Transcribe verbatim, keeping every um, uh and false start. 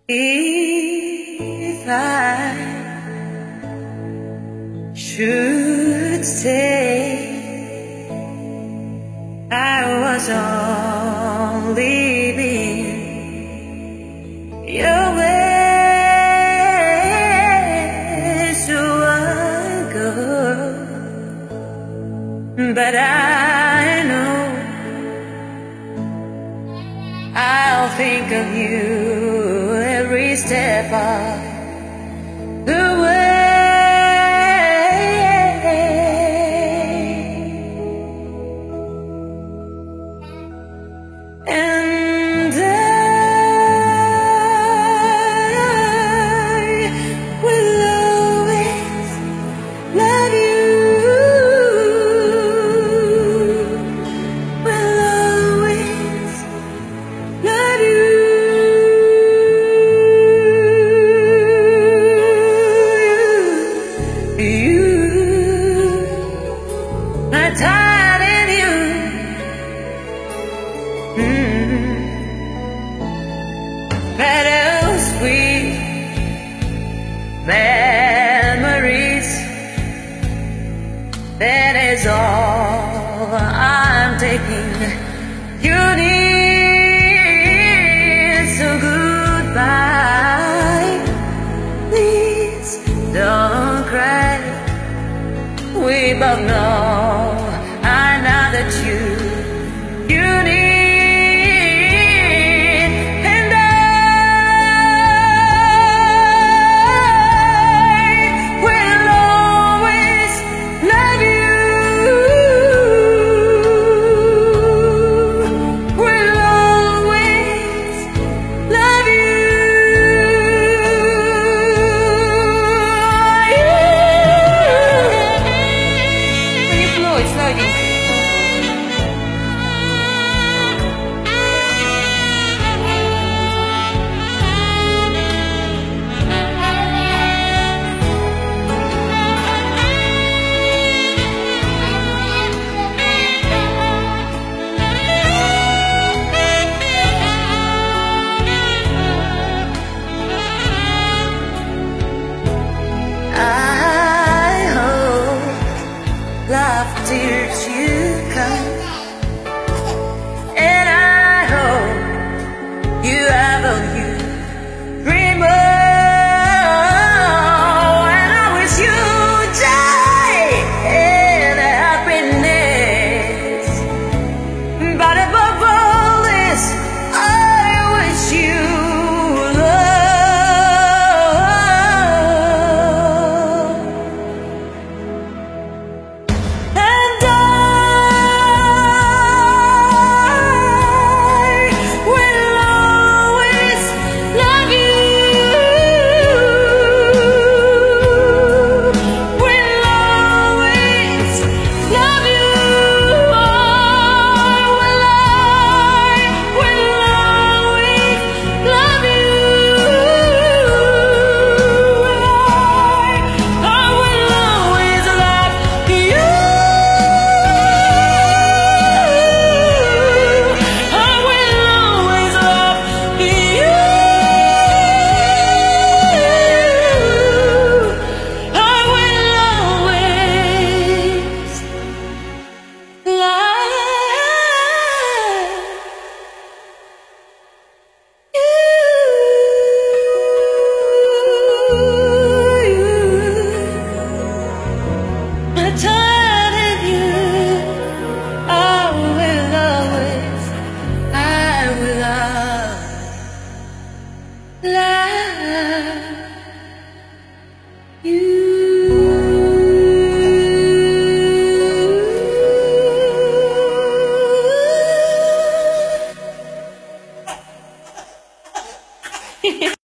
If I should say I was only being your way so I go, but I know I'll think of you every step of the way. And I will always love you, will always love you. My tired in you, mm-hmm. Bittersweet memories, that is all I'm taking. You need, so goodbye. Please don't cry. We both know, I know that you, you need, and I will always love you, will always love you. It's like laughter to come, and I hope you have all you dream of, and I wish you die in happiness. But above all this, I wish you time.